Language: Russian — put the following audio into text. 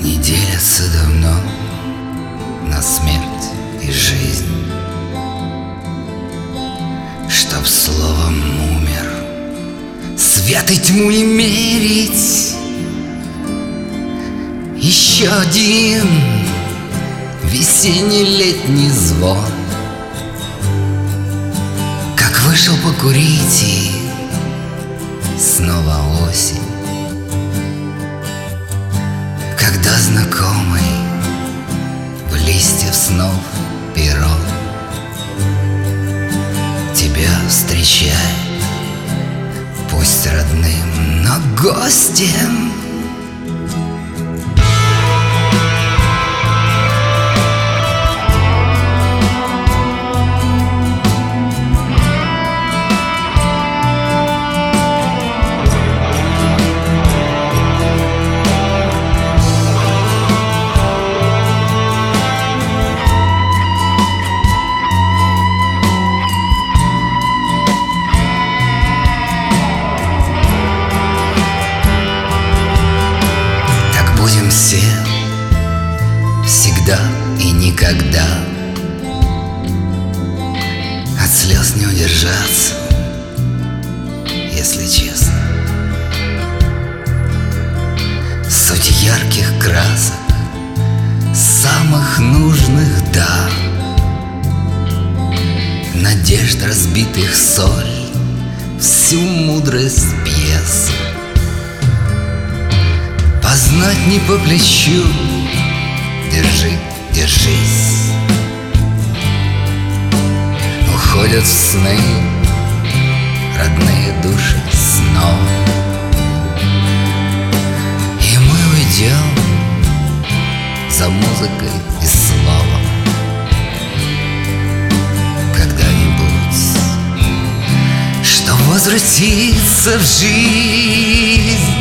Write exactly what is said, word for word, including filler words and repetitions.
Не делятся давно на смерть и жизнь, чтоб словом умер, свет и тьму не мерить. Еще один весенний летний звон, как вышел покурить, и снова осень. Когда знакомый в листьев снов перо тебя встречает, пусть родным, но гостем. Будем все, всегда и никогда, от слез не удержаться, если честно. Суть ярких красок, самых нужных, да, надежд разбитых соль, всю мудрость пьесы. Познать не по плечу, держи, держись. Уходят в сны родные души снова, и мы уйдем за музыкой и словом когда-нибудь, чтоб возвратиться в жизнь.